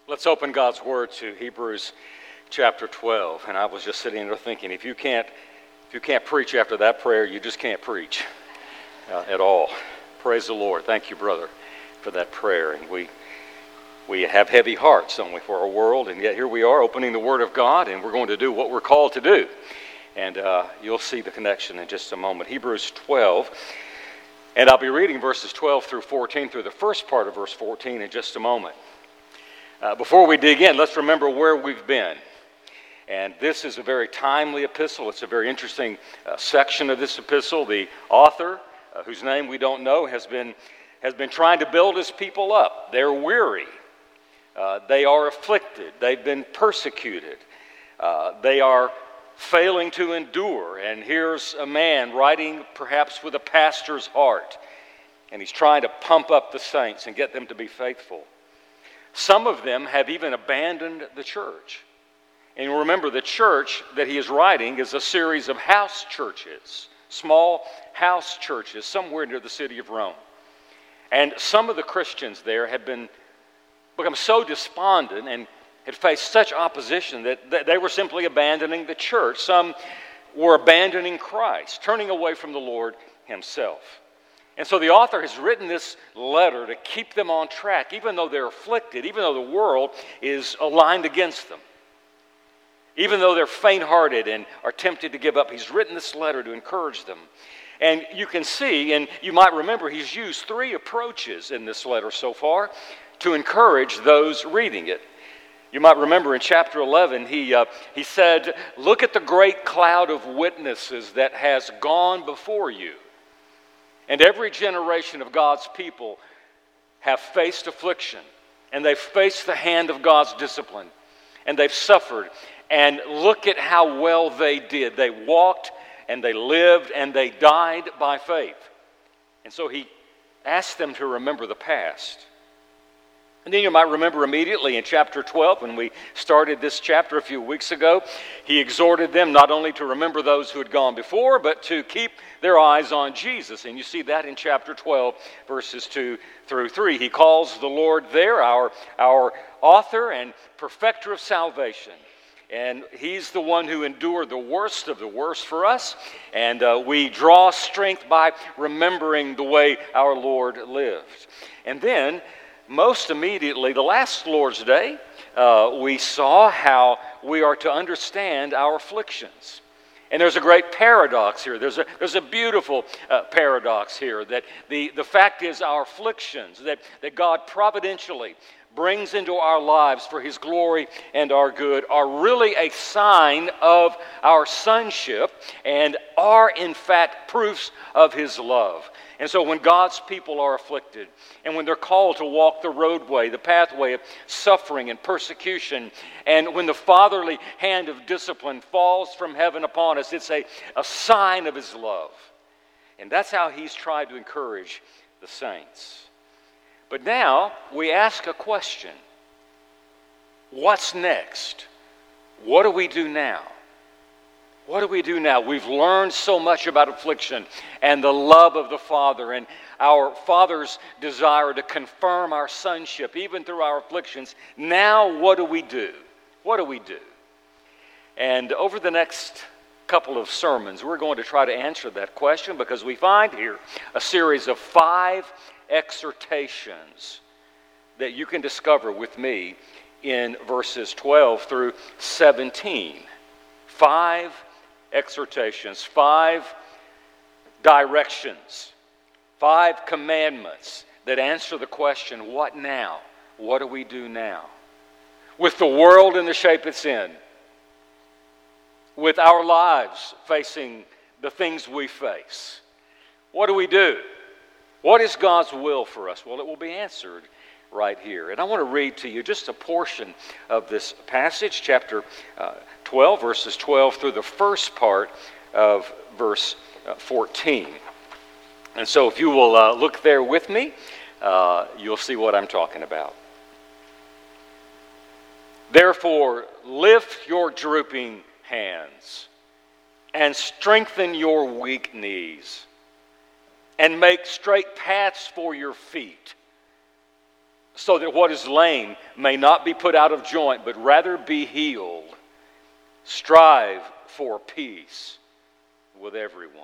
Let's open God's Word to Hebrews chapter 12. And I was just sitting there thinking, if you can't preach after that prayer, you just can't preach at all. Praise the Lord. Thank you, brother, for that prayer. And we have heavy hearts, don't we, for our world. And yet here we are opening the Word of God, and we're going to do what we're called to do. And you'll see the connection in just a moment. Hebrews 12. And I'll be reading verses 12 through 14 through the first part of verse 14 in just a moment. Before we dig in, let's remember where we've been. And this is a very timely epistle. It's a very interesting section of this epistle. The author, whose name we don't know, has been trying to build his people up. They're weary. They are afflicted. They've been persecuted. They are failing to endure. And here's a man writing perhaps with a pastor's heart. And he's trying to pump up the saints and get them to be faithful. Some of them have even abandoned the church. And remember, the church that he is writing is a series of house churches, small house churches somewhere near the city of Rome. And some of the Christians there had become so despondent and had faced such opposition that they were simply abandoning the church. Some were abandoning Christ, turning away from the Lord himself. And so the author has written this letter to keep them on track, even though they're afflicted, even though the world is aligned against them. Even though they're faint-hearted and are tempted to give up, he's written this letter to encourage them. And you can see, and you might remember, he's used three approaches in this letter so far to encourage those reading it. You might remember in chapter 11, he said, "Look at the great cloud of witnesses that has gone before you." And every generation of God's people have faced affliction, and they've faced the hand of God's discipline, and they've suffered. And look at how well they did. They walked, and they lived, and they died by faith. And so he asked them to remember the past. And then you might remember immediately in chapter 12, when we started this chapter a few weeks ago, he exhorted them not only to remember those who had gone before, but to keep their eyes on Jesus. And you see that in chapter 12, verses 2 through 3. He calls the Lord there our author and perfecter of salvation. And he's the one who endured the worst of the worst for us. And we draw strength by remembering the way our Lord lived. And then, most immediately, the last Lord's Day, we saw how we are to understand our afflictions. And there's a great paradox here. There's a beautiful paradox here, that the fact is our afflictions, that God providentially brings into our lives for His glory and our good, are really a sign of our sonship and are in fact proofs of His love. And so when God's people are afflicted, and when they're called to walk the roadway, the pathway of suffering and persecution, and when the fatherly hand of discipline falls from heaven upon us, it's a sign of His love. And that's how He's tried to encourage the saints. But now we ask a question. What's next? What do we do now? What do we do now? We've learned so much about affliction and the love of the Father and our Father's desire to confirm our sonship even through our afflictions. Now what do we do? What do we do? And over the next couple of sermons, we're going to try to answer that question, because we find here a series of 5 exhortations that you can discover with me in verses 12 through 17. 5 exhortations, 5 directions, 5 commandments that answer the question, what now? What do we do now? With the world in the shape it's in, with our lives facing the things we face, what do we do? What is God's will for us? Well, it will be answered right here. And I want to read to you just a portion of this passage, chapter 12, verses 12 through the first part of verse 14. And so if you will look there with me, you'll see what I'm talking about. Therefore, lift your drooping hands and strengthen your weak knees, and make straight paths for your feet, so that what is lame may not be put out of joint, but rather be healed. Strive for peace with everyone.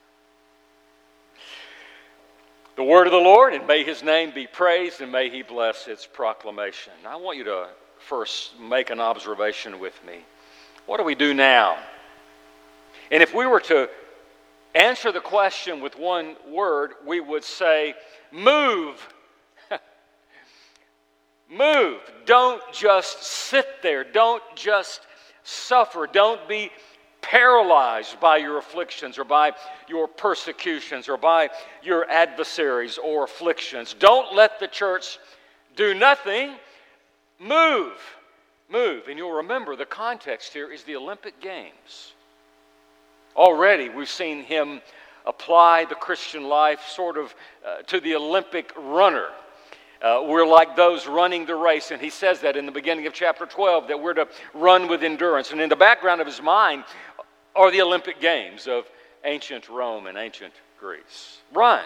The word of the Lord, and may his name be praised, and may he bless its proclamation. Now, I want you to first make an observation with me. What do we do now? And if we were to answer the question with one word, we would say, move. Move. Don't just sit there. Don't just suffer. Don't be paralyzed by your afflictions or by your persecutions or by your adversaries or afflictions. Don't let the church do nothing. Move. Move. And you'll remember the context here is the Olympic Games. Already we've seen him apply the Christian life sort of to the Olympic runner. We're like those running the race, and he says that in the beginning of chapter 12, that we're to run with endurance. And in the background of his mind are the Olympic Games of ancient Rome and ancient Greece. Run.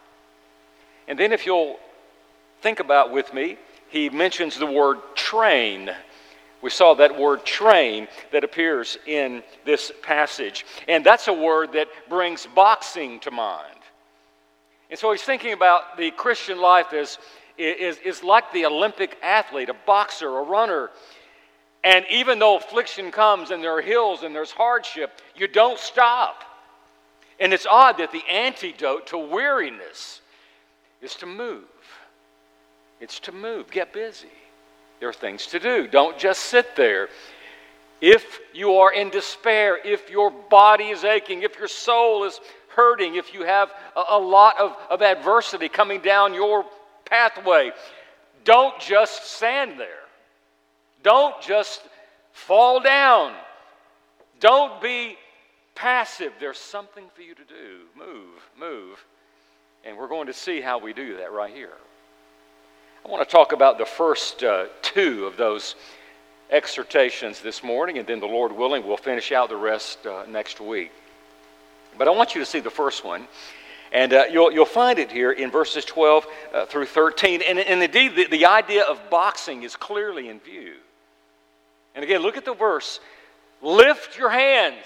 And then if you'll think about with me, he mentions the word train. We saw that word train that appears in this passage. And that's a word that brings boxing to mind. And so he's thinking about the Christian life as is like the Olympic athlete, a boxer, a runner. And even though affliction comes and there are hills and there's hardship, you don't stop. And it's odd that the antidote to weariness is to move. It's to move. Get busy. There are things to do. Don't just sit there. If you are in despair, if your body is aching, if your soul is hurting, if you have a lot of adversity coming down your pathway, don't just stand there. Don't just fall down. Don't be passive. There's something for you to do. Move. And we're going to see how we do that right here. I want to talk about the first two of those exhortations this morning, and then the Lord willing, we'll finish out the rest next week. But I want you to see the first one. And you'll find it here in verses 12 through 13. And indeed, the idea of boxing is clearly in view. And again, look at the verse. Lift your hands.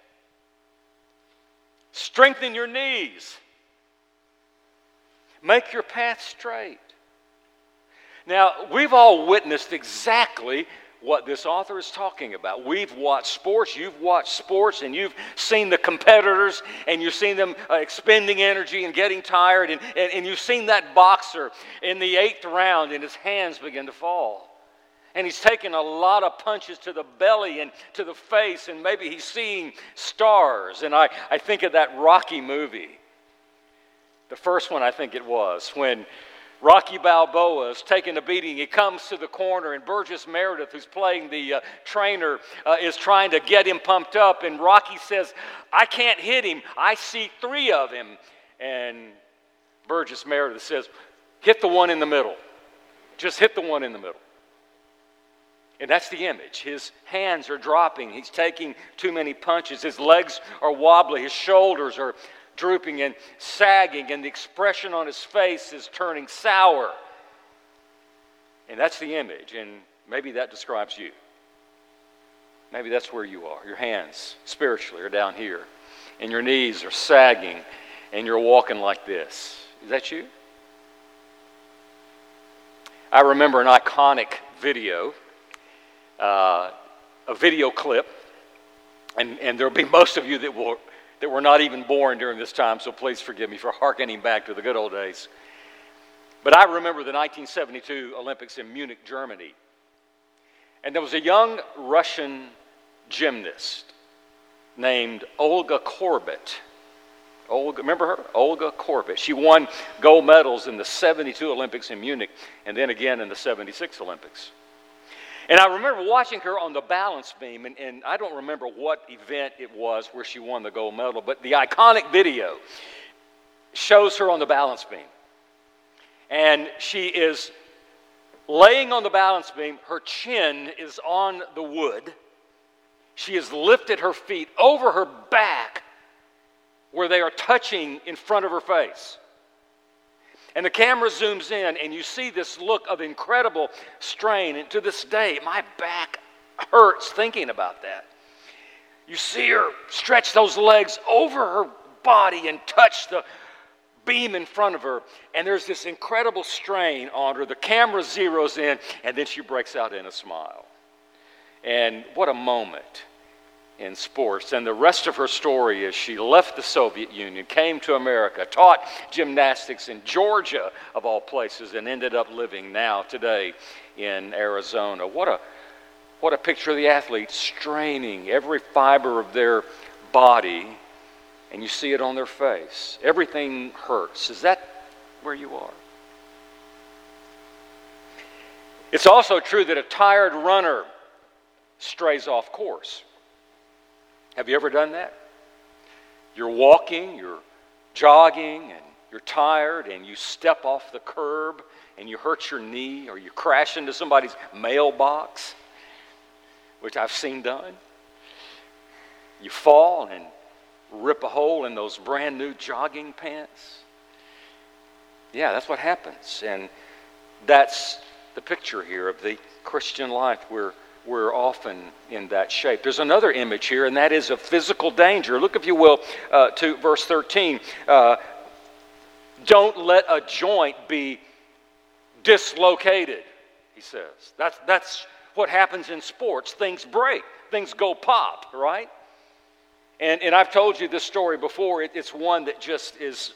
Strengthen your knees. Make your path straight. Now, we've all witnessed exactly what this author is talking about. We've watched sports, you've watched sports, and you've seen the competitors, and you've seen them expending energy and getting tired, and you've seen that boxer in the 8th round, and his hands begin to fall. And he's taking a lot of punches to the belly and to the face, and maybe he's seeing stars. And I think of that Rocky movie. The first one, I think it was, when Rocky Balboa is taking a beating. He comes to the corner, and Burgess Meredith, who's playing the trainer, is trying to get him pumped up. And Rocky says, I can't hit him. I see 3 of him. And Burgess Meredith says, hit the one in the middle. Just hit the one in the middle. And that's the image. His hands are dropping. He's taking too many punches. His legs are wobbly. His shoulders are drooping and sagging, and the expression on his face is turning sour. And that's the image, and maybe that describes you. Maybe that's where you are. Your hands, spiritually, are down here, and your knees are sagging, and you're walking like this. Is that you? I remember an iconic video, a video clip, and there'll be most of you that were not even born during this time, so please forgive me for hearkening back to the good old days. But I remember the 1972 Olympics in Munich, Germany. And there was a young Russian gymnast named Olga Korbut. Remember her? Olga Korbut. She won gold medals in the 72 Olympics in Munich, and then again in the 76 Olympics. And I remember watching her on the balance beam, and I don't remember what event it was where she won the gold medal, but the iconic video shows her on the balance beam. And she is laying on the balance beam. Her chin is on the wood. She has lifted her feet over her back where they are touching in front of her face. And the camera zooms in, and you see this look of incredible strain. And to this day, my back hurts thinking about that. You see her stretch those legs over her body and touch the beam in front of her. And there's this incredible strain on her. The camera zeroes in, and then she breaks out in a smile. And what a moment in sports. And the rest of her story is she left the Soviet Union, came to America, taught gymnastics in Georgia, of all places, and ended up living now, today, in Arizona. What a picture of the athlete straining every fiber of their body, and you see it on their face. Everything hurts. Is that where you are? It's also true that a tired runner strays off course. Have you ever done that? You're walking, you're jogging, and you're tired, and you step off the curb, and you hurt your knee, or you crash into somebody's mailbox, which I've seen done. You fall and rip a hole in those brand new jogging pants. Yeah, that's what happens. And that's the picture here of the Christian life. We're often in that shape. There's another image here, and that is of physical danger. Look, if you will, to verse 13. Don't let a joint be dislocated, he says. That's what happens in sports. Things break. Things go pop, right? And I've told you this story before. It's one that just is,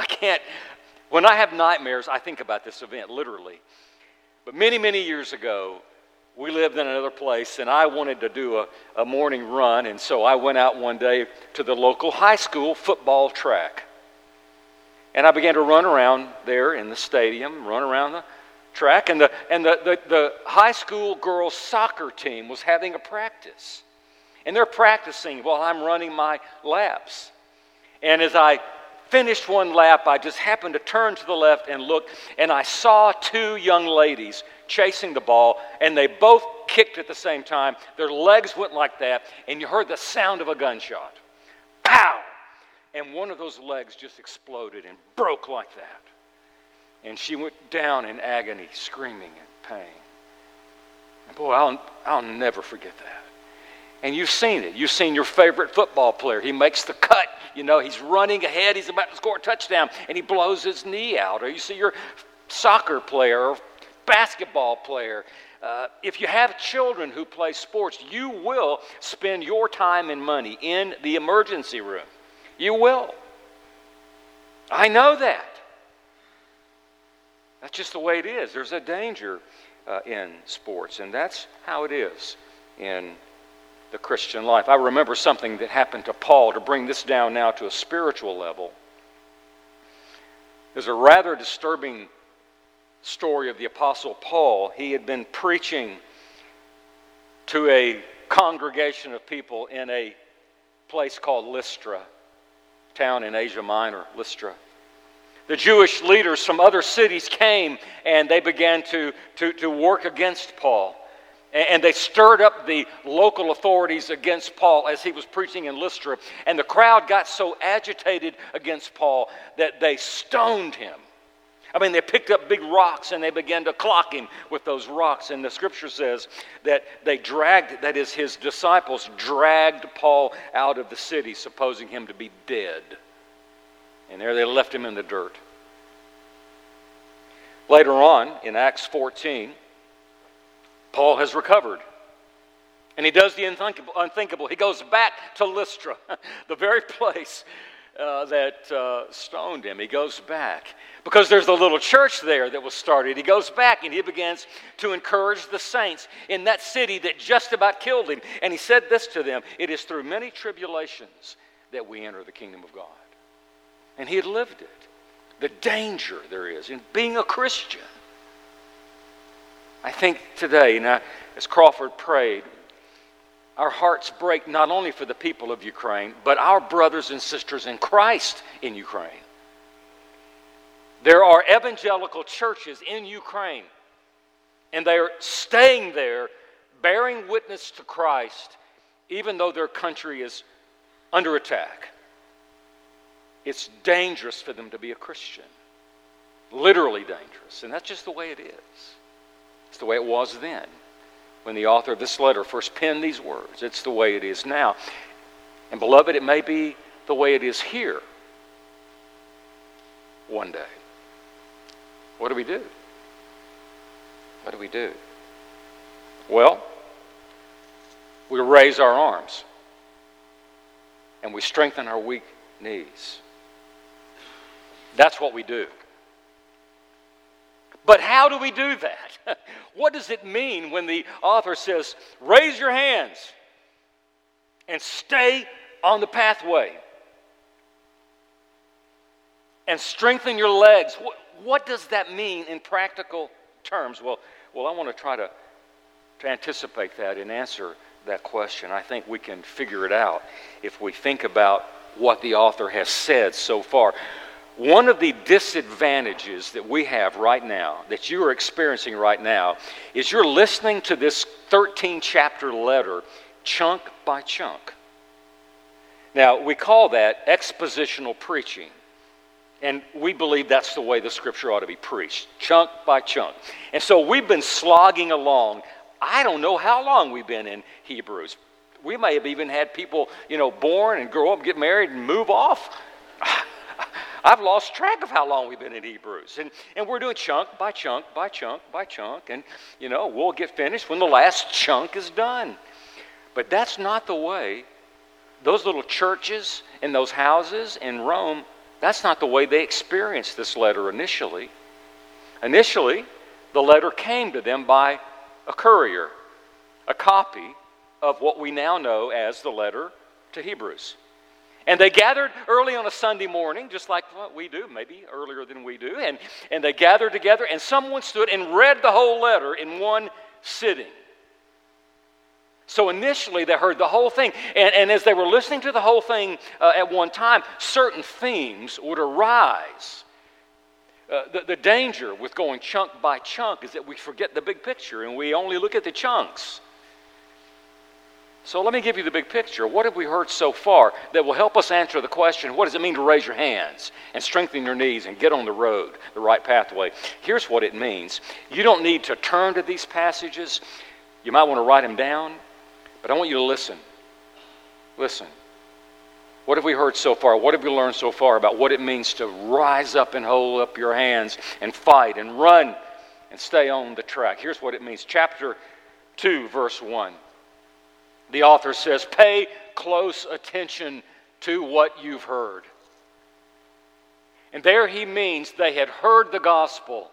when I have nightmares, I think about this event, literally. But many, many years ago, we lived in another place, and I wanted to do a morning run, and so I went out one day to the local high school football track. And I began to run around there in the stadium, run around the track, and the high school girls soccer team was having a practice. And they're practicing while I'm running my laps. And as I finished one lap, I just happened to turn to the left and look, and I saw two young ladies chasing the ball, and they both kicked at the same time. Their legs went like that, and you heard the sound of a gunshot. Pow! And one of those legs just exploded and broke like that. And she went down in agony, screaming in pain. And boy, I'll never forget that. And you've seen it. You've seen your favorite football player. He makes the cut. You know, he's running ahead. He's about to score a touchdown, and he blows his knee out. Or you see your soccer player or basketball player. If you have children who play sports, you will spend your time and money in the emergency room. You will. I know that. That's just the way it is. There's a danger in sports, and that's how it is in the Christian life. I remember something that happened to Paul, to bring this down now to a spiritual level. There's a rather disturbing story of the Apostle Paul. He had been preaching to a congregation of people in a place called Lystra, town in Asia Minor, Lystra. The Jewish leaders from other cities came, and they began to work against Paul. And they stirred up the local authorities against Paul as he was preaching in Lystra. And the crowd got so agitated against Paul that they stoned him. I mean, they picked up big rocks and they began to clock him with those rocks. And the scripture says that his disciples dragged Paul out of the city, supposing him to be dead. And there they left him in the dirt. Later on, in Acts 14, Paul has recovered. And he does the unthinkable. He goes back to Lystra, the very place that stoned him. He goes back because there's a little church there that was started. He goes back and he begins to encourage the saints in that city that just about killed him. And he said this to them: "It is through many tribulations that we enter the kingdom of God." And he had lived it. The danger there is in being a Christian. I think today, now, as Crawford prayed, our hearts break not only for the people of Ukraine, but our brothers and sisters in Christ in Ukraine. There are evangelical churches in Ukraine, and they are staying there, bearing witness to Christ, even though their country is under attack. It's dangerous for them to be a Christian. literally dangerous. And that's just the way it is. It's the way it was then, when the author of this letter first penned these words. It's the way it is now. And beloved, it may be the way it is here one day. What do we do? What do we do? Well, we raise our arms and we strengthen our weak knees. That's what we do. But how do we do that? What does it mean when the author says, raise your hands and stay on the pathway and strengthen your legs? What does that mean in practical terms? Well, I want to try to anticipate that and answer that question. I think we can figure it out if we think about what the author has said so far. One of the disadvantages that we have right now, that you are experiencing right now, is you're listening to this 13-chapter letter chunk by chunk. Now, we call that expositional preaching. And we believe that's the way the Scripture ought to be preached, chunk by chunk. And so we've been slogging along. I don't know how long we've been in Hebrews. We may have even had people, born and grow up, get married, and move off. I've lost track of how long we've been in Hebrews. And we're doing chunk by chunk by chunk by chunk. And, we'll get finished when the last chunk is done. But that's not the way those little churches and those houses in Rome, that's not the way they experienced this letter initially. Initially, the letter came to them by a courier, a copy of what we now know as the letter to Hebrews. And they gathered early on a Sunday morning, just like what we do, maybe earlier than we do. And they gathered together, and someone stood and read the whole letter in one sitting. So initially they heard the whole thing. And as they were listening to the whole thing at one time, certain themes would arise. The danger with going chunk by chunk is that we forget the big picture and we only look at the chunks. So let me give you the big picture. What have we heard so far that will help us answer the question, what does it mean to raise your hands and strengthen your knees and get on the road, the right pathway? Here's what it means. You don't need to turn to these passages. You might want to write them down, but I want you to listen. Listen. What have we heard so far? What have we learned so far about what it means to rise up and hold up your hands and fight and run and stay on the track? Here's what it means. Chapter 2, verse 1. The author says, pay close attention to what you've heard. And there he means they had heard the gospel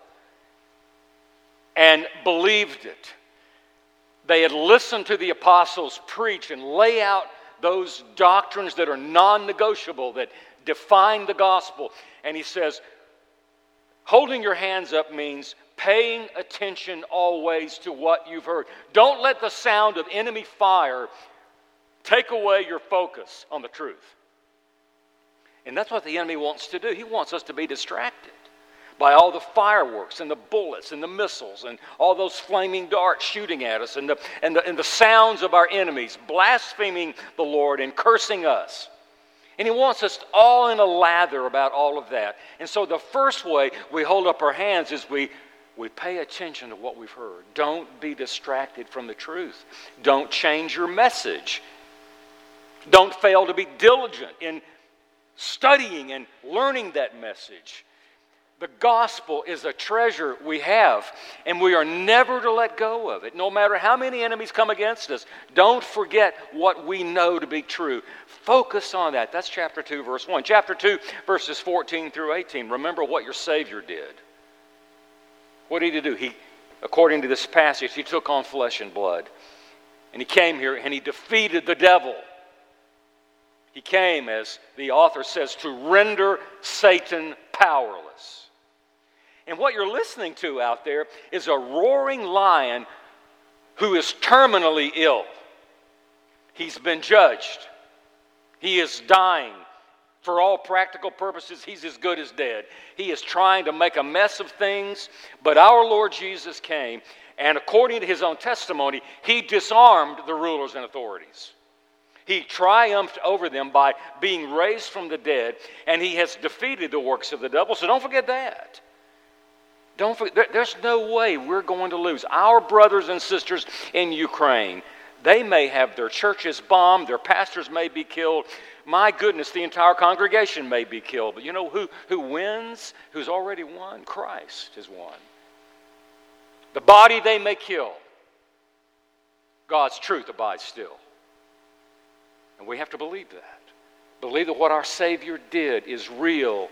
and believed it. They had listened to the apostles preach and lay out those doctrines that are non-negotiable, that define the gospel. And he says, holding your hands up means paying attention always to what you've heard. Don't let the sound of enemy fire take away your focus on the truth. And that's what the enemy wants to do. He wants us to be distracted by all the fireworks and the bullets and the missiles and all those flaming darts shooting at us and the sounds of our enemies blaspheming the Lord and cursing us. And he wants us all in a lather about all of that. And so the first way we hold up our hands is we pay attention to what we've heard. Don't be distracted from the truth. Don't change your message. Don't fail to be diligent in studying and learning that message. The gospel is a treasure we have, and we are never to let go of it. No matter how many enemies come against us, don't forget what we know to be true. Focus on that. That's chapter 2, verse 1. Chapter 2, verses 14 through 18. Remember what your Savior did. What did he do? According to this passage, he took on flesh and blood. And he came here and he defeated the devil. He came, as the author says, to render Satan powerless. And what you're listening to out there is a roaring lion who is terminally ill. He's been judged. He is dying. For all practical purposes, he's as good as dead. He is trying to make a mess of things, but our Lord Jesus came, and according to his own testimony, he disarmed the rulers and authorities. He triumphed over them by being raised from the dead, and he has defeated the works of the devil, so don't forget that. Don't forget, there's no way we're going to lose. Our brothers and sisters in Ukraine, they may have their churches bombed, their pastors may be killed. My goodness, the entire congregation may be killed. But you know who wins? Who's already won? Christ has won. The body they may kill, God's truth abides still. And we have to believe that. Believe that what our Savior did is real,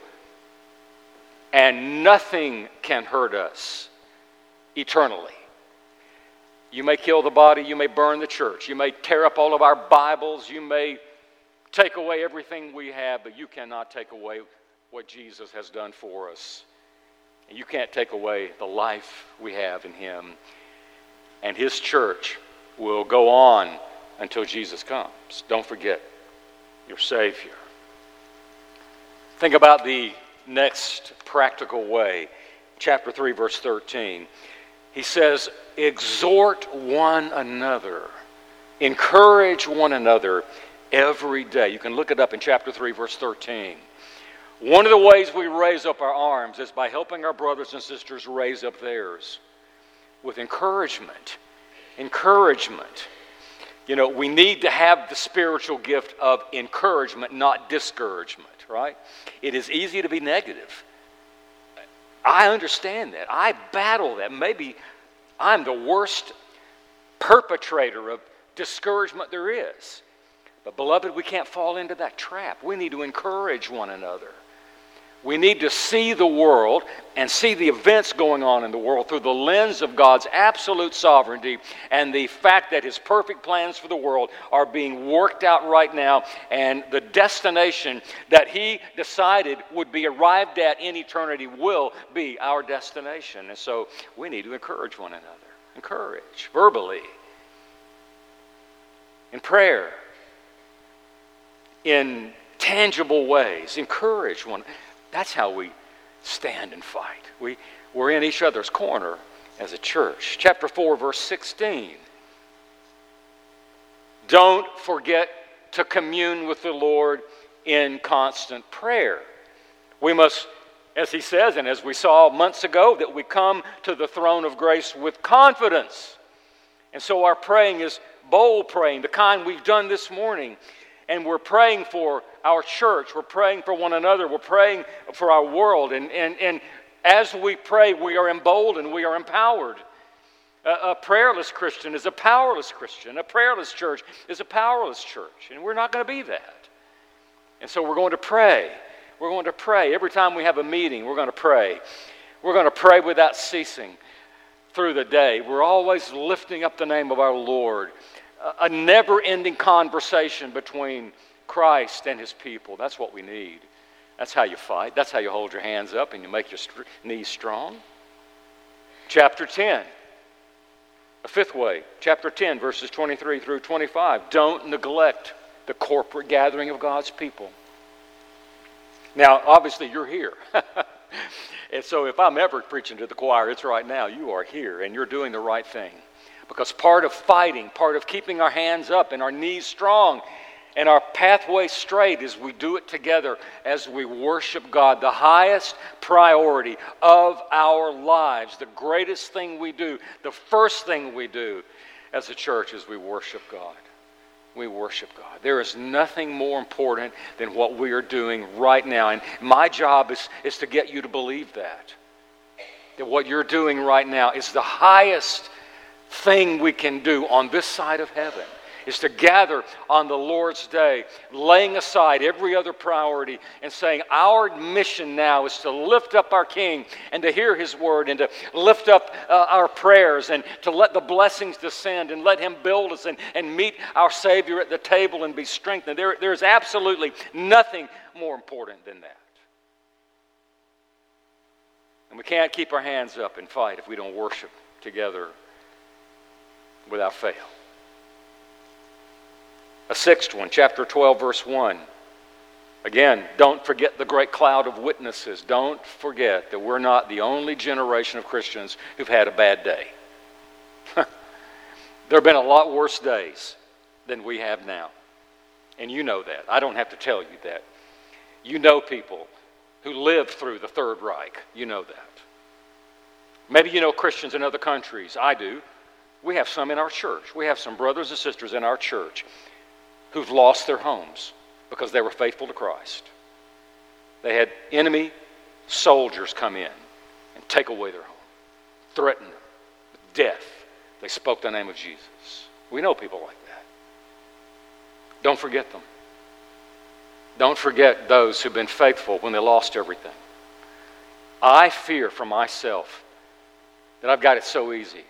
and nothing can hurt us eternally. You may kill the body, you may burn the church, you may tear up all of our Bibles, you may take away everything we have, but you cannot take away what Jesus has done for us. And you can't take away the life we have in Him. And His church will go on until Jesus comes. Don't forget your Savior. Think about the next practical way. Chapter 3, verse 13. He says, exhort one another, encourage one another every day. You can look it up in chapter 3, verse 13. One of the ways we raise up our arms is by helping our brothers and sisters raise up theirs with encouragement. Encouragement. You know, we need to have the spiritual gift of encouragement, not discouragement, right? It is easy to be negative. I understand that. I battle that. Maybe I'm the worst perpetrator of discouragement there is. But beloved, we can't fall into that trap. We need to encourage one another. We need to see the world and see the events going on in the world through the lens of God's absolute sovereignty and the fact that His perfect plans for the world are being worked out right now, and the destination that He decided would be arrived at in eternity will be our destination. And so we need to encourage one another. Encourage verbally, in prayer, in tangible ways. Encourage one. That's how we stand and fight. We're in each other's corner as a church. Chapter 4, verse 16. Don't forget to commune with the Lord in constant prayer. We must, as he says, and as we saw months ago, that we come to the throne of grace with confidence. And so our praying is bold praying, the kind we've done this morning. And we're praying for our church. We're praying for one another. We're praying for our world. And as we pray, we are emboldened. We are empowered. A prayerless Christian is a powerless Christian. A prayerless church is a powerless church. And we're not going to be that. And so we're going to pray. We're going to pray. Every time we have a meeting, we're going to pray. We're going to pray without ceasing through the day. We're always lifting up the name of our Lord. A never-ending conversation between Christ and His people. That's what we need. That's how you fight. That's how you hold your hands up and you make your knees strong. Chapter 10. A fifth way. Chapter 10, verses 23 through 25. Don't neglect the corporate gathering of God's people. Now, obviously, you're here. And so if I'm ever preaching to the choir, it's right now. You are here and you're doing the right thing. Because part of fighting, part of keeping our hands up and our knees strong and our pathway straight is we do it together as we worship God. The highest priority of our lives, the greatest thing we do, the first thing we do as a church is we worship God. We worship God. There is nothing more important than what we are doing right now. And my job is to get you to believe that. That what you're doing right now is the highest thing we can do on this side of heaven, is to gather on the Lord's day, laying aside every other priority and saying our mission now is to lift up our King and to hear His word and to lift up our prayers and to let the blessings descend and let Him build us and meet our Savior at the table and be strengthened. There's absolutely nothing more important than that. And we can't keep our hands up and fight if we don't worship together without fail. A sixth one, chapter 12, verse 1. Again, don't forget the great cloud of witnesses. Don't forget that we're not the only generation of Christians who've had a bad day. There have been a lot worse days than we have now. And you know that. I don't have to tell you that. You know people who lived through the Third Reich. You know that. Maybe you know Christians in other countries. I do. We have some in our church. We have some brothers and sisters in our church who've lost their homes because they were faithful to Christ. They had enemy soldiers come in and take away their home, threaten them with death. They spoke the name of Jesus. We know people like that. Don't forget them. Don't forget those who've been faithful when they lost everything. I fear for myself that I've got it so easy,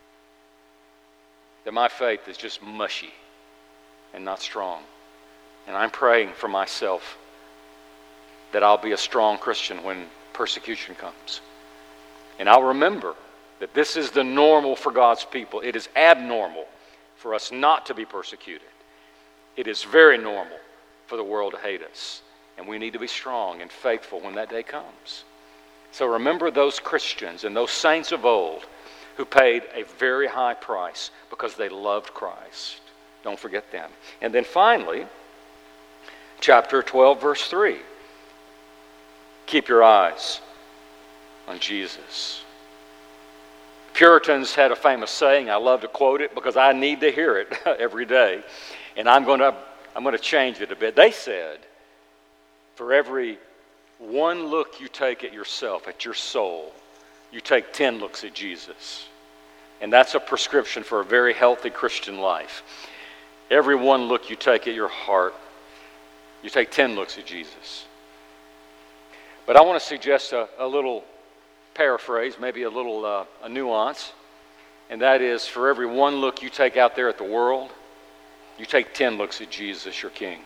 that my faith is just mushy and not strong. And I'm praying for myself that I'll be a strong Christian when persecution comes. And I'll remember that this is the normal for God's people. It is abnormal for us not to be persecuted. It is very normal for the world to hate us. And we need to be strong and faithful when that day comes. So remember those Christians and those saints of old who paid a very high price because they loved Christ. Don't forget them. And then finally, chapter 12, verse 3. Keep your eyes on Jesus. Puritans had a famous saying. I love to quote it because I need to hear it every day. And I'm going to change it a bit. They said, for every one look you take at yourself, at your soul, you take 10 looks at Jesus. And that's a prescription for a very healthy Christian life. Every one look you take at your heart, you take 10 looks at Jesus. But I want to suggest a little paraphrase, maybe a little a nuance, and that is for every one look you take out there at the world, you take 10 looks at Jesus, your King.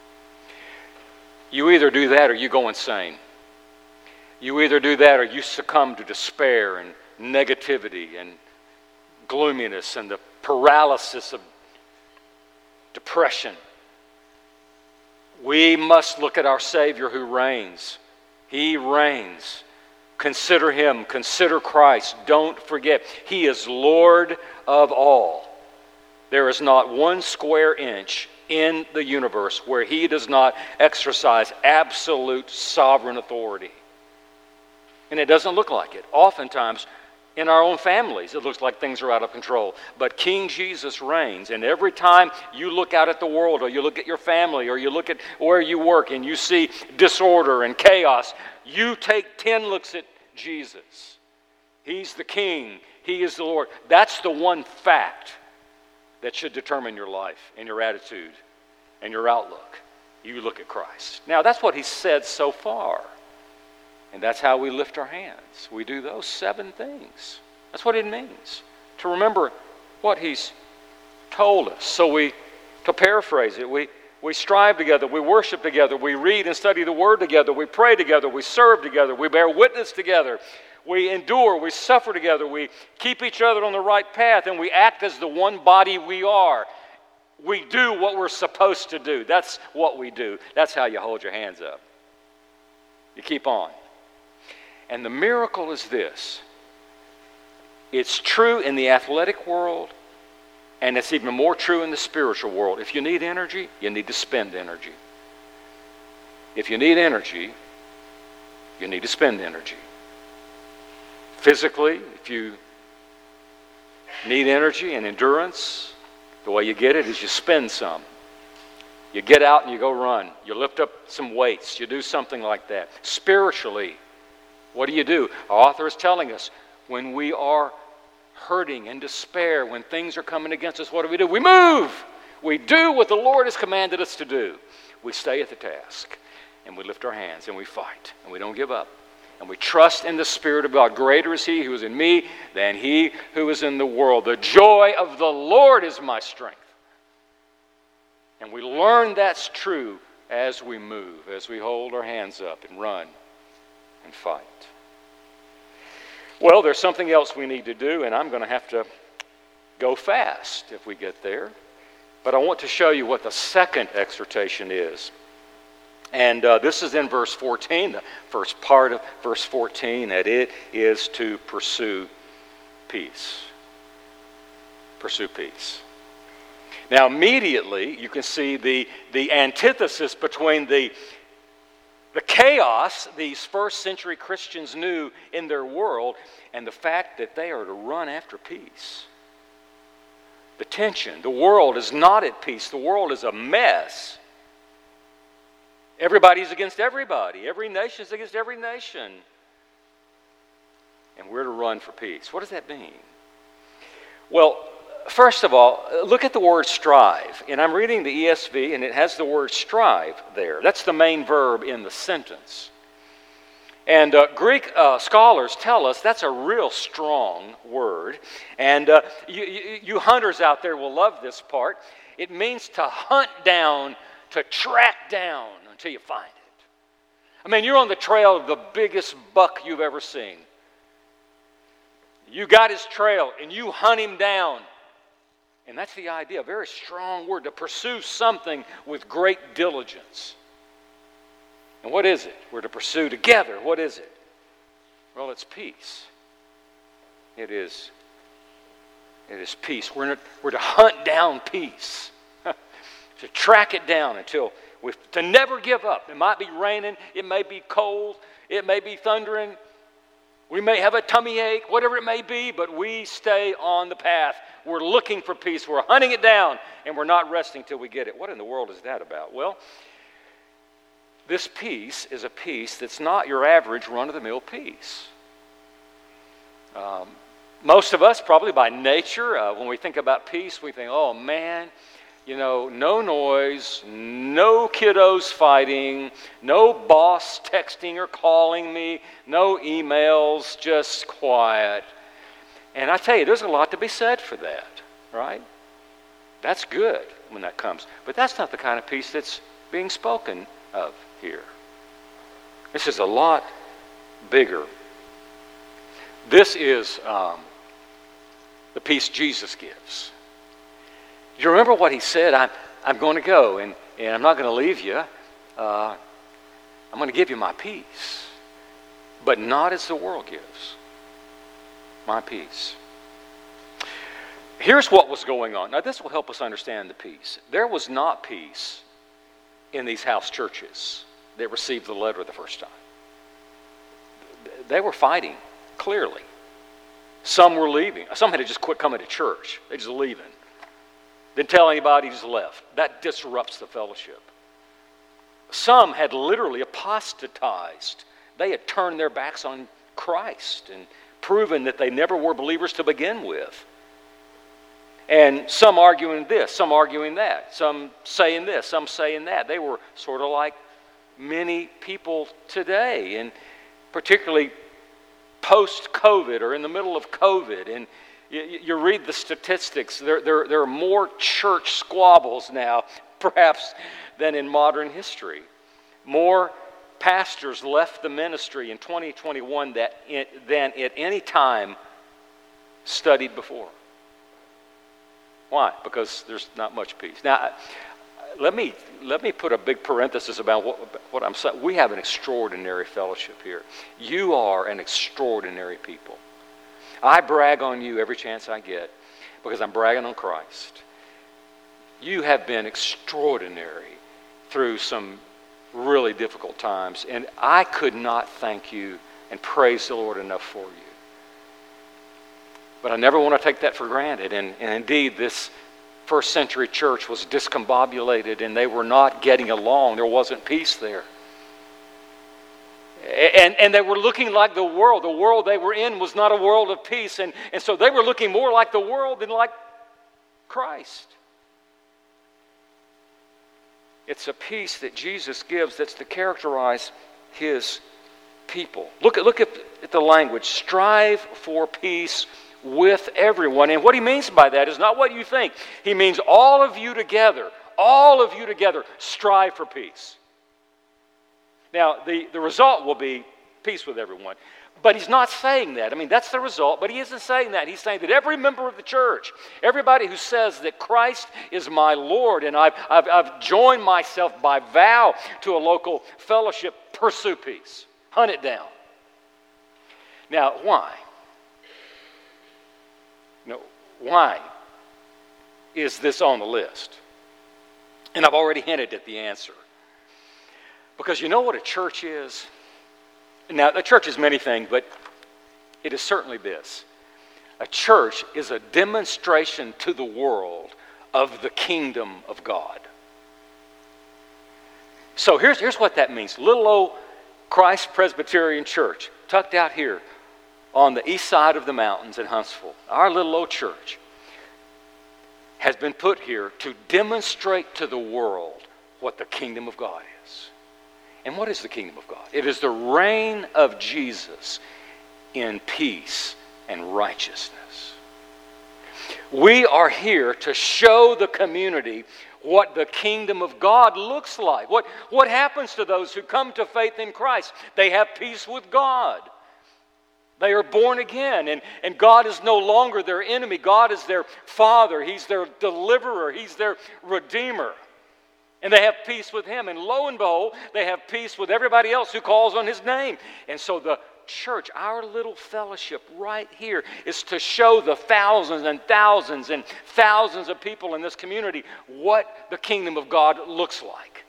You either do that or you go insane. You either do that or you succumb to despair and negativity and gloominess and the paralysis of depression. We must look at our Savior who reigns. He reigns. Consider Him. Consider Christ. Don't forget, He is Lord of all. There is not one square inch in the universe where He does not exercise absolute sovereign authority. And it doesn't look like it. Oftentimes, in our own families, it looks like things are out of control. But King Jesus reigns, and every time you look out at the world, or you look at your family, or you look at where you work, and you see disorder and chaos, you take 10 looks at Jesus. He's the King. He is the Lord. That's the one fact that should determine your life and your attitude and your outlook. You look at Christ. Now, that's what He said so far. And that's how we lift our hands. We do those 7 things. That's what it means, to remember what He's told us. So to paraphrase it, we strive together, we worship together, we read and study the Word together, we pray together, we serve together, we bear witness together, we endure, we suffer together, we keep each other on the right path, and we act as the one body we are. We do what we're supposed to do. That's what we do. That's how you hold your hands up. You keep on. And the miracle is this. It's true in the athletic world, and it's even more true in the spiritual world. If you need energy, you need to spend energy. If you need energy, you need to spend energy. Physically, if you need energy and endurance, the way you get it is you spend some. You get out and you go run. You lift up some weights. You do something like that. Spiritually, what do? Our author is telling us when we are hurting and despair, when things are coming against us, what do? We move. We do what the Lord has commanded us to do. We stay at the task, and we lift our hands, and we fight, and we don't give up. And we trust in the Spirit of God. Greater is He who is in me than he who is in the world. The joy of the Lord is my strength. And we learn that's true as we move, as we hold our hands up and run and fight. Well, there's something else we need to do, and I'm going to have to go fast if we get there. But I want to show you what the second exhortation is. And this is in verse 14, the first part of verse 14, that it is to pursue peace. Pursue peace. Now, immediately, you can see the antithesis between the The chaos these first century Christians knew in their world, and the fact that they are to run after peace. The tension. The world is not at peace. The world is a mess. Everybody's against everybody. Every nation is against every nation. And we're to run for peace. What does that mean? Well, first of all, look at the word strive. And I'm reading the ESV, and it has the word strive there. That's the main verb in the sentence. And Greek scholars tell us that's a real strong word. And you hunters out there will love this part. It means to hunt down, to track down until you find it. I mean, you're on the trail of the biggest buck you've ever seen. You got his trail, and you hunt him down. And that's the idea, a very strong word, to pursue something with great diligence. And what is it? We're to pursue together. What is it? Well, it's peace. It is peace. We're to hunt down peace. To track it down to never give up. It might be raining. It may be cold. It may be thundering. We may have a tummy ache, whatever it may be, but we stay on the path. We're looking for peace. We're hunting it down, and we're not resting till we get it. What in the world is that about? Well, this peace is a peace that's not your average run-of-the-mill peace. Most of us, probably by nature, when we think about peace, we think, oh man, no noise, no kiddos fighting, no boss texting or calling me, no emails, just quiet. And I tell you, there's a lot to be said for that, right? That's good when that comes. But that's not the kind of peace that's being spoken of here. This is a lot bigger. This is the peace Jesus gives. Do you remember what he said? I'm going to go, and I'm not going to leave you. I'm going to give you my peace, but not as the world gives. My peace. Here's what was going on. Now, this will help us understand the peace. There was not peace in these house churches that received the letter the first time. They were fighting, clearly. Some were leaving. Some had to just quit coming to church. They just leaving. Didn't tell anybody, just left. That disrupts the fellowship. Some had literally apostatized. They had turned their backs on Christ and proven that they never were believers to begin with. And some arguing this, some arguing that, some saying this, some saying that. They were sort of like many people today, and particularly post-COVID or in the middle of COVID. And you read the statistics. There are more church squabbles now, perhaps, than in modern history. More pastors left the ministry in 2021 than at any time studied before. Why? Because there's not much peace. Now, let me put a big parenthesis about what I'm saying. We have an extraordinary fellowship here. You are an extraordinary people. I brag on you every chance I get because I'm bragging on Christ. You have been extraordinary through some really difficult times, and I could not thank you and praise the Lord enough for you. But I never want to take that for granted, and indeed this first century church was discombobulated, and they were not getting along. There wasn't peace there. And they were looking like the world. The world they were in was not a world of peace. And so they were looking more like the world than like Christ. It's a peace that Jesus gives that's to characterize his people. Look at the language. Strive for peace with everyone. And what he means by that is not what you think. He means all of you together, strive for peace. Now, the result will be peace with everyone. But he's not saying that. I mean, that's the result, but he isn't saying that. He's saying that every member of the church, everybody who says that Christ is my Lord and I've joined myself by vow to a local fellowship, pursue peace. Hunt it down. Now, why? Why is this on the list? And I've already hinted at the answer. Because you know what a church is? Now, the church is many things, but it is certainly this. A church is a demonstration to the world of the kingdom of God. So here's what that means. Little old Christ Presbyterian Church, tucked out here on the east side of the mountains in Huntsville. Our little old church has been put here to demonstrate to the world what the kingdom of God is. And what is the kingdom of God? It is the reign of Jesus in peace and righteousness. We are here to show the community what the kingdom of God looks like. What happens to those who come to faith in Christ? They have peace with God. They are born again, and God is no longer their enemy. God is their Father. He's their deliverer. He's their Redeemer. And they have peace with Him. And lo and behold, they have peace with everybody else who calls on His name. And so the church, our little fellowship right here, is to show the thousands and thousands of people in this community what the kingdom of God looks like.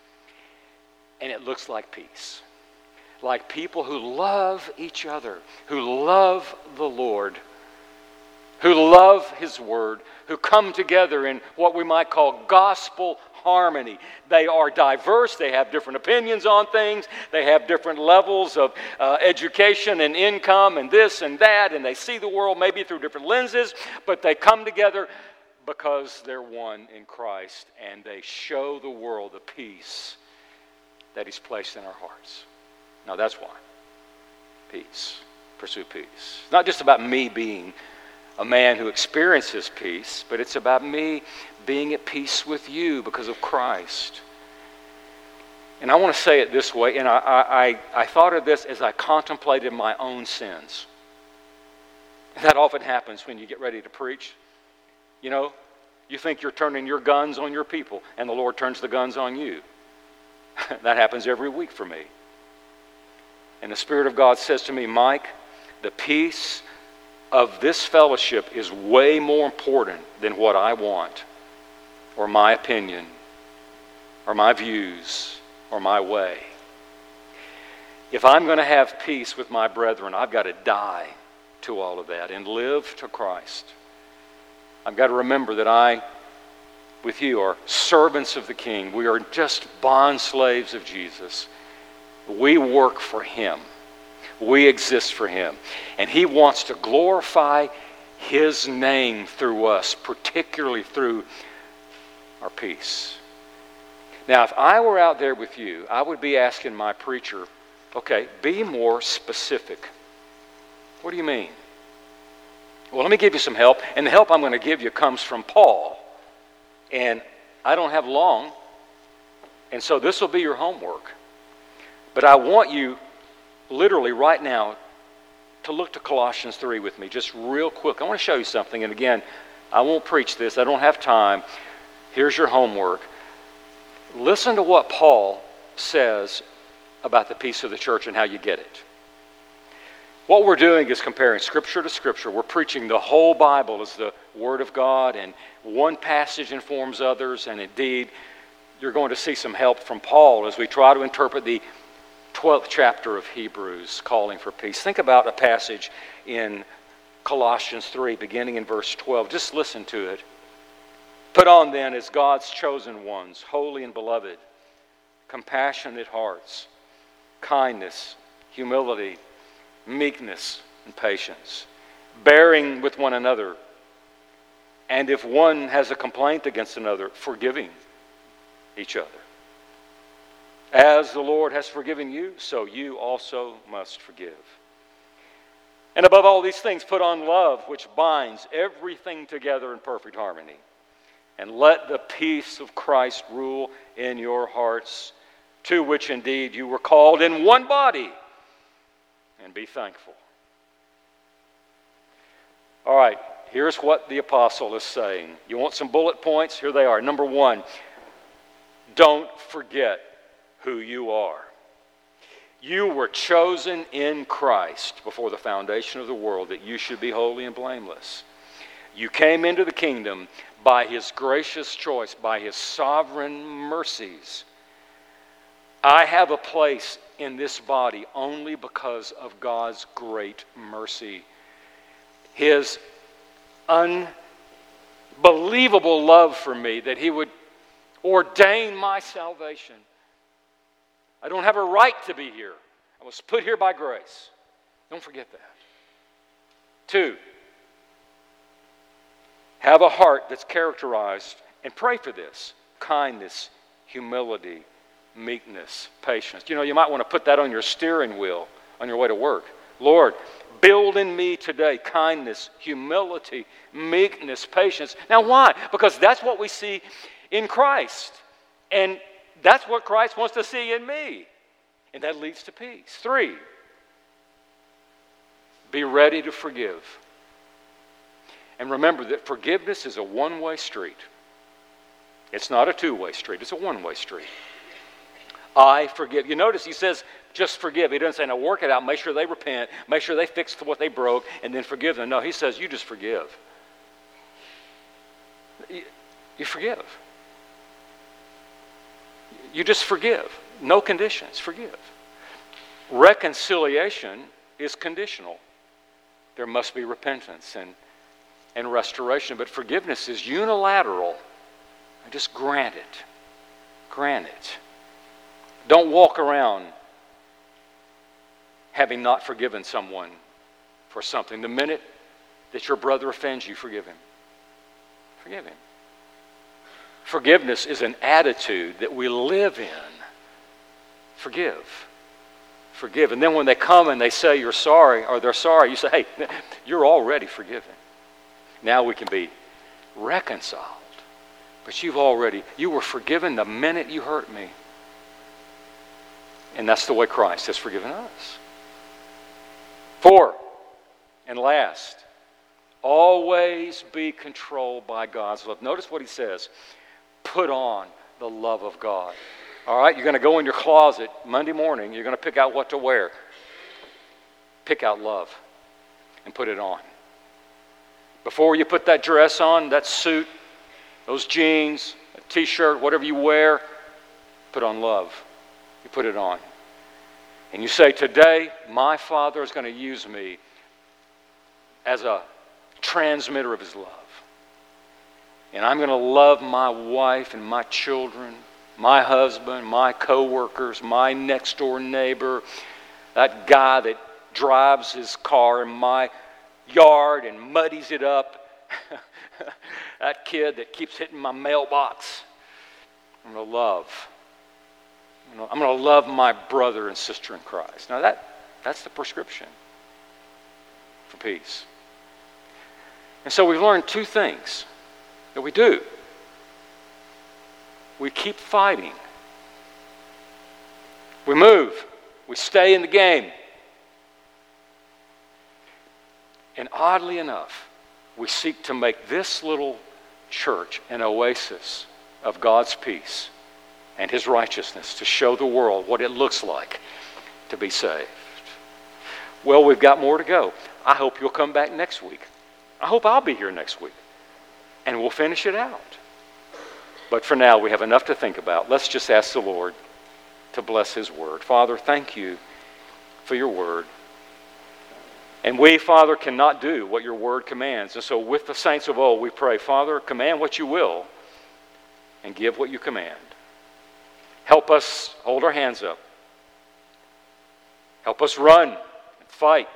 And it looks like peace. Like people who love each other, who love the Lord, who love His Word, who come together in what we might call gospel harmony. They are diverse. They have different opinions on things. They have different levels of education and income and this and that, and they see the world maybe through different lenses, but they come together because they're one in Christ, and they show the world the peace that He's placed in our hearts. Now that's why. Peace. Pursue peace. It's not just about me being a man who experiences peace, but it's about me being at peace with you because of Christ. And I want to say it this way, and I thought of this as I contemplated my own sins. That often happens when you get ready to preach. You know, you think you're turning your guns on your people, and the Lord turns the guns on you. That happens every week for me. And the Spirit of God says to me, Mike, the peace of this fellowship is way more important than what I want, or my opinion, or my views, or my way. If I'm going to have peace with my brethren, I've got to die to all of that and live to Christ. I've got to remember that I, with you, are servants of the King. We are just bond slaves of Jesus. We work for Him. We exist for Him. And He wants to glorify His name through us, particularly through our peace. Now, if I were out there with you, I would be asking my preacher, okay, be more specific. What do you mean? Well, let me give you some help. And the help I'm going to give you comes from Paul. And I don't have long. And so this will be your homework. But I want you, literally right now, to look to Colossians 3 with me, just real quick. I want to show you something. And again, I won't preach this. I don't have time. Here's your homework. Listen to what Paul says about the peace of the church and how you get it. What we're doing is comparing Scripture to Scripture. We're preaching the whole Bible as the Word of God, and one passage informs others, and indeed, you're going to see some help from Paul as we try to interpret the 12th chapter of Hebrews, calling for peace. Think about a passage in Colossians 3, beginning in verse 12. Just listen to it. Put on then as God's chosen ones, holy and beloved, compassionate hearts, kindness, humility, meekness, and patience, bearing with one another, and if one has a complaint against another, forgiving each other. As the Lord has forgiven you, so you also must forgive. And above all these things, put on love, which binds everything together in perfect harmony. And let the peace of Christ rule in your hearts, to which indeed you were called in one body. And be thankful. All right, here's what the apostle is saying. You want some bullet points? Here they are. Number one, don't forget who you are. You were chosen in Christ before the foundation of the world that you should be holy and blameless. You came into the kingdom by His gracious choice, by His sovereign mercies. I have a place in this body only because of God's great mercy. His unbelievable love for me, that He would ordain my salvation. I don't have a right to be here. I was put here by grace. Don't forget that. 2, have a heart that's characterized, and pray for this, kindness, humility, meekness, patience. You know, you might want to put that on your steering wheel on your way to work. Lord, build in me today kindness, humility, meekness, patience. Now why? Because that's what we see in Christ. And that's what Christ wants to see in me. And that leads to peace. 3, be ready to forgive. And remember that forgiveness is a one-way street. It's not a two-way street. It's a one-way street. I forgive. You notice he says, just forgive. He doesn't say, now work it out. Make sure they repent. Make sure they fix what they broke, and then forgive them. No, he says, you just forgive. You forgive. You just forgive. No conditions. Forgive. Reconciliation is conditional. There must be repentance and restoration. But forgiveness is unilateral. And just grant it. Grant it. Don't walk around having not forgiven someone for something. The minute that your brother offends you, forgive him. Forgive him. Forgiveness is an attitude that we live in. Forgive. Forgive. And then when they come and they say you're sorry, or they're sorry, you say, hey, you're already forgiven. Now we can be reconciled. But you were forgiven the minute you hurt me. And that's the way Christ has forgiven us. 4, and last, always be controlled by God's love. Notice what he says. Put on the love of God. All right, you're going to go in your closet Monday morning. You're going to pick out what to wear. Pick out love and put it on. Before you put that dress on, that suit, those jeans, a t-shirt, whatever you wear, put on love. You put it on. And you say, today, my Father is going to use me as a transmitter of His love. And I'm going to love my wife and my children, my husband, my co-workers, my next-door neighbor, that guy that drives his car in my yard and muddies it up, that kid that keeps hitting my mailbox. I'm going to love. I'm going to love my brother and sister in Christ. Now that's the prescription for peace. And so we've learned 2 things that we do. We keep fighting. We move. We stay in the game. And oddly enough, we seek to make this little church an oasis of God's peace and His righteousness, to show the world what it looks like to be saved. Well, we've got more to go. I hope you'll come back next week. I hope I'll be here next week. And we'll finish it out. But for now, we have enough to think about. Let's just ask the Lord to bless His word. Father, thank you for your word. And we, Father, cannot do what your word commands. And so with the saints of old, we pray, Father, command what you will and give what you command. Help us hold our hands up. Help us run and fight.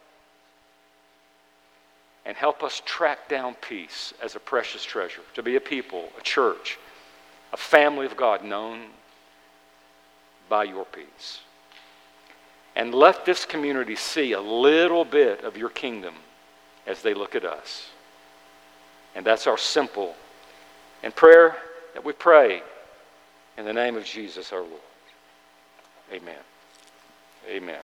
And help us track down peace as a precious treasure, to be a people, a church, a family of God known by your peace. And let this community see a little bit of your kingdom as they look at us. And that's our simple and prayer that we pray in the name of Jesus our Lord. Amen. Amen.